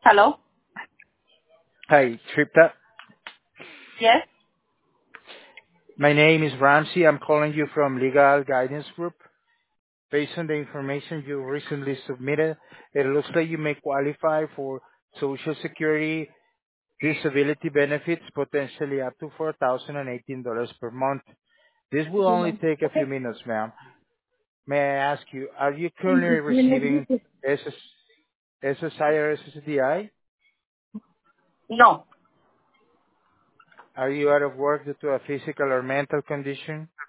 Hello? Hi, Tripta. Yes? My name is Ramsey. I'm calling you from Legal Guidance Group. Based on the information you recently submitted, it looks like you may qualify for Social Security disability benefits, potentially up to $4,018 per month. This will only take a few minutes, ma'am. May I ask you, are you currently receiving SSI or SSDI? No. Are you out of work due to a physical or mental condition?